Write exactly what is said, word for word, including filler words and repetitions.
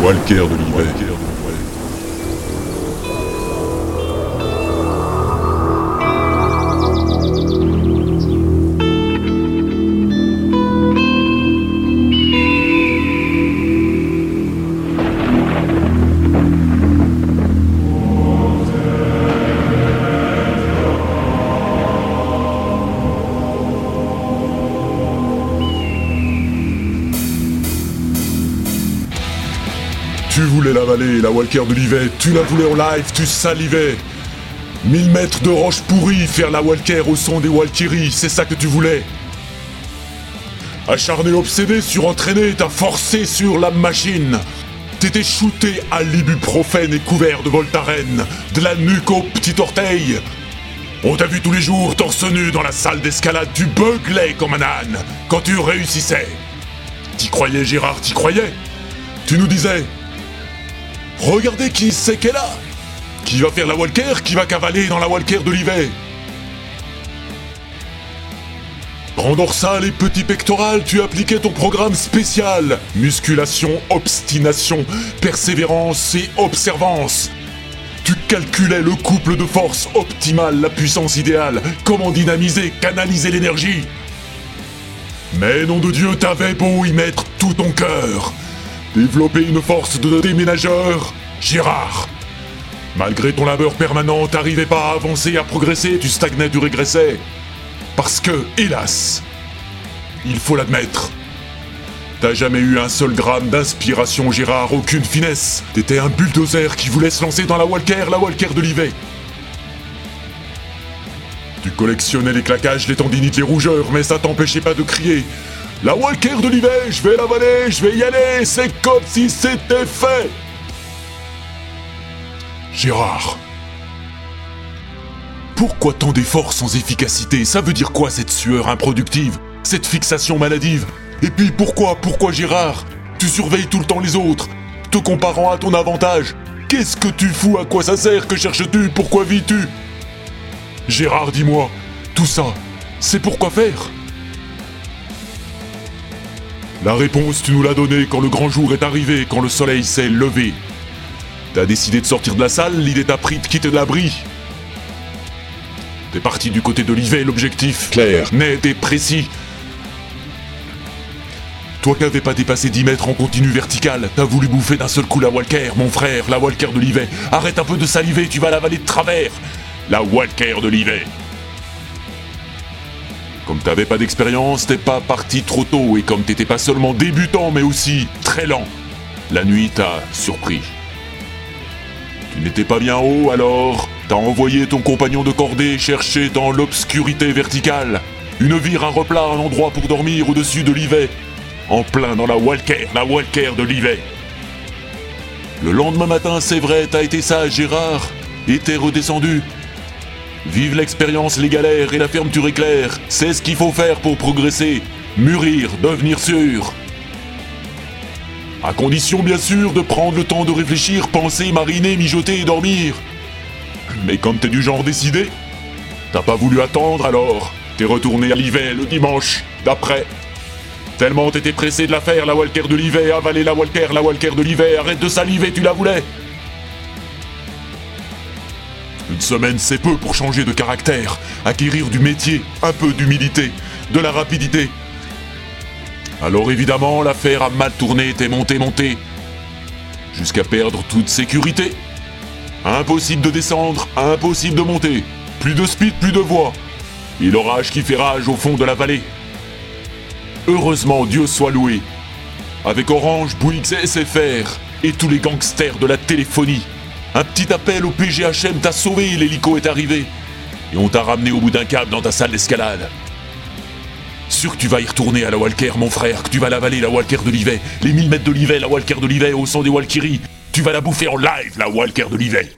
Walker de l'hiver. Tu voulais la vallée, la Walker de l'hiver, tu la voulais en live, tu salivais. Mille mètres de roches pourries, faire la Walker au son des Walkyries, c'est ça que tu voulais. Acharné, obsédé, surentraîné, t'as forcé sur la machine. T'étais shooté à l'ibuprofène et couvert de Voltaren, de la nuque au petit orteil. On t'a vu tous les jours torse nu dans la salle d'escalade, tu beuglais comme un âne quand tu réussissais. T'y croyais, Gérard, t'y croyais. Tu nous disais: regardez qui c'est qu'elle a. Qui va faire la Walker, qui va cavaler dans la Walker de l'hiver. Grand dorsal et petit pectoral, tu appliquais ton programme spécial. Musculation, obstination, persévérance et observance. Tu calculais le couple de force optimale, la puissance idéale, comment dynamiser, canaliser l'énergie. Mais nom de Dieu, t'avais beau y mettre tout ton cœur. Développer une force de déménageur, Gérard. Malgré ton labeur permanent, t'arrivais pas à avancer, à progresser, tu stagnais, tu régressais. Parce que, hélas, il faut l'admettre, t'as jamais eu un seul gramme d'inspiration, Gérard, aucune finesse. T'étais un bulldozer qui voulait se lancer dans la Walker, la Walker de l'hiver. Tu collectionnais les claquages, les tendinites, les rougeurs, mais ça t'empêchait pas de crier: la Walker de l'hiver, je vais l'avaler, je vais y aller, c'est comme si c'était fait. Gérard, pourquoi tant d'efforts sans efficacité? Ça veut dire quoi cette sueur improductive? Cette fixation maladive? Et puis pourquoi, pourquoi Gérard? Tu surveilles tout le temps les autres, te comparant à ton avantage. Qu'est-ce que tu fous? À quoi ça sert? Que cherches-tu? Pourquoi vis-tu? Gérard, dis-moi, tout ça, c'est pour quoi faire? La réponse, tu nous l'as donnée quand le grand jour est arrivé, quand le soleil s'est levé. T'as décidé de sortir de la salle, l'idée t'a pris de quitter l'abri. T'es parti du côté de l'hiver, l'objectif clair, net et précis. Toi qui n'avais pas dépassé dix mètres en continu vertical, t'as voulu bouffer d'un seul coup la Walker, mon frère, la Walker de l'hiver. Arrête un peu de saliver, tu vas l'avaler de travers. La Walker de l'hiver. Comme t'avais pas d'expérience, t'es pas parti trop tôt, et comme t'étais pas seulement débutant, mais aussi très lent, la nuit t'a surpris. Tu n'étais pas bien haut, alors t'as envoyé ton compagnon de cordée chercher dans l'obscurité verticale une vire, un replat, un endroit pour dormir au-dessus de l'hiver, en plein dans la Walker, la Walker de l'hiver. Le lendemain matin, c'est vrai, t'as été sage, Gérard, et t'es redescendu. Vive l'expérience, les galères et la fermeture éclair, c'est ce qu'il faut faire pour progresser, mûrir, devenir sûr. À condition bien sûr de prendre le temps de réfléchir, penser, mariner, mijoter et dormir. Mais comme t'es du genre décidé, t'as pas voulu attendre alors, t'es retourné à l'hiver le dimanche d'après. Tellement t'étais pressé de la faire, la Walker de l'hiver, avaler la Walker, la Walker de l'hiver, arrête de saliver, tu la voulais. Une semaine c'est peu pour changer de caractère, acquérir du métier, un peu d'humilité, de la rapidité. Alors évidemment, l'affaire a mal tourné, t'es monté, monté, jusqu'à perdre toute sécurité. Impossible de descendre, impossible de monter. Plus de speed, plus de voie. Et l'orage qui fait rage au fond de la vallée. Heureusement, Dieu soit loué. Avec Orange, Bouygues, S F R et tous les gangsters de la téléphonie. Un petit appel au P G H M t'a sauvé, l'hélico est arrivé. Et on t'a ramené au bout d'un câble dans ta salle d'escalade. Sûr que tu vas y retourner à la Walker, mon frère, que tu vas l'avaler, la Walker de l'hiver. Les mille mètres de l'hiver, la Walker de l'hiver, au son des Walkyries. Tu vas la bouffer en live, la Walker de l'hiver.